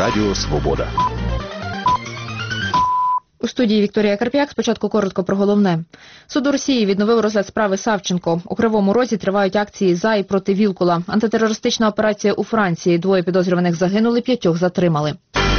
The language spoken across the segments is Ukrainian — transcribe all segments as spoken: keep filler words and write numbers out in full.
Радіо Свобода. У студії Вікторія Карп'як. Спочатку коротко про головне. Суд у Росії відновив розгляд справи Савченко. У Кривому Розі тривають акції за і проти Вілкула. Антитерористична операція у Франції. Двоє підозрюваних загинули, п'ятьох затримали.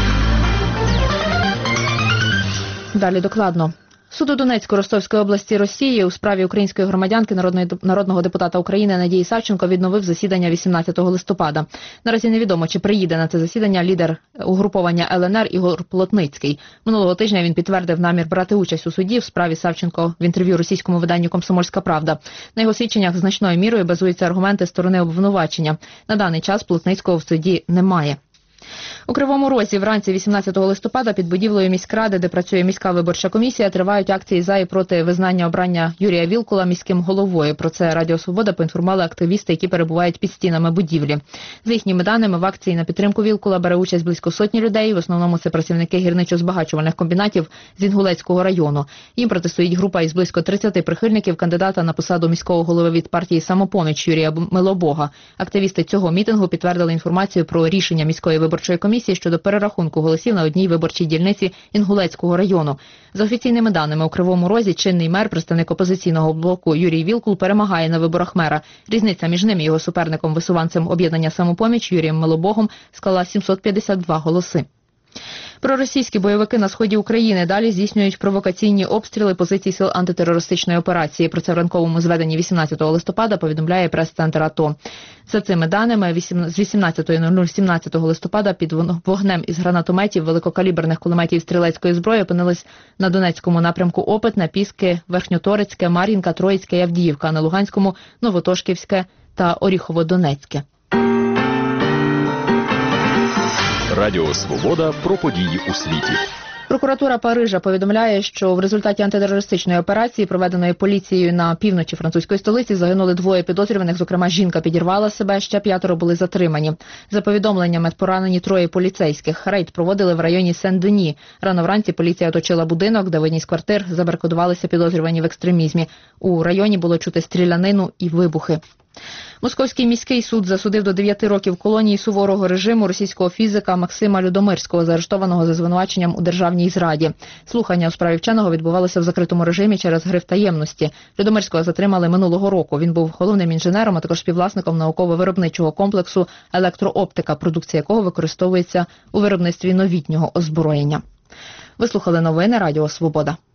Далі докладно. Суд у Донецьку Ростовської області Росії у справі української громадянки народного депутата України Надії Савченко відновив засідання вісімнадцятого листопада. Наразі невідомо, чи приїде на це засідання лідер угруповання Л Н Р Ігор Плотницький. Минулого тижня він підтвердив намір брати участь у суді в справі Савченко в інтерв'ю російському виданню «Комсомольська правда». На його свідченнях значною мірою базуються аргументи сторони обвинувачення. На даний час Плотницького в суді немає. У Кривому Розі вранці вісімнадцятого листопада під будівлею міськради, де працює міська виборча комісія, тривають акції за і проти визнання обрання Юрія Вілкула міським головою. Про це Радіо Свобода поінформували активісти, які перебувають під стінами будівлі. За їхніми даними, в акції на підтримку Вілкула бере участь близько сотні людей. В основному це працівники гірничо-збагачувальних комбінатів з Інгулецького району. Їм протистоїть група із близько тридцяти прихильників кандидата на посаду міського голови від партії «Самопоміч» Юрія Милобога. Активісти цього мітингу підтвердили інформацію про рішення міської виборчої комісії щодо перерахунку голосів на одній виборчій дільниці Інгулецького району. За офіційними даними, у Кривому Розі чинний мер, представник опозиційного блоку Юрій Вілкул, перемагає на виборах мера. Різниця між ним і його суперником-висуванцем об'єднання «Самопоміч» Юрієм Милобогом склала сімсот п'ятдесят два голоси. Проросійські бойовики на сході України далі здійснюють провокаційні обстріли позицій сил антитерористичної операції. Про це в ранковому зведенні вісімнадцятого листопада повідомляє прес-центр АТО. За цими даними, з вісімнадцятої нуль нуль сімнадцятого листопада під вогнем із гранатометів, великокаліберних кулеметів стрілецької зброї опинились на Донецькому напрямку Опитне, Піски, Верхньоторецьке, Мар'їнка, Троїцьке і Авдіївка, а на Луганському – Новотошківське та Оріхово-Донецьке. Радіо Свобода про події у світі. Прокуратура Парижа повідомляє, що в результаті антитерористичної операції, проведеної поліцією на півночі французької столиці, загинули двоє підозрюваних, зокрема жінка підірвала себе, ще п'ятеро були затримані. За повідомленнями, поранені троє поліцейських. Рейд проводили в районі Сен-Дені. Рано вранці поліція оточила будинок, де в одній з квартир забарикадувалися підозрювані в екстремізмі. У районі було чути стрілянину і вибухи. Московський міський суд засудив до дев'яти років колонії суворого режиму російського фізика Максима Людомирського, заарештованого за звинуваченням у державній зраді. Слухання у справі вченого відбувалося в закритому режимі через гриф таємності. Людомирського затримали минулого року. Він був головним інженером, а також співвласником науково-виробничого комплексу «Електрооптика», продукція якого використовується у виробництві новітнього озброєння. Ви слухали новини Радіо Свобода.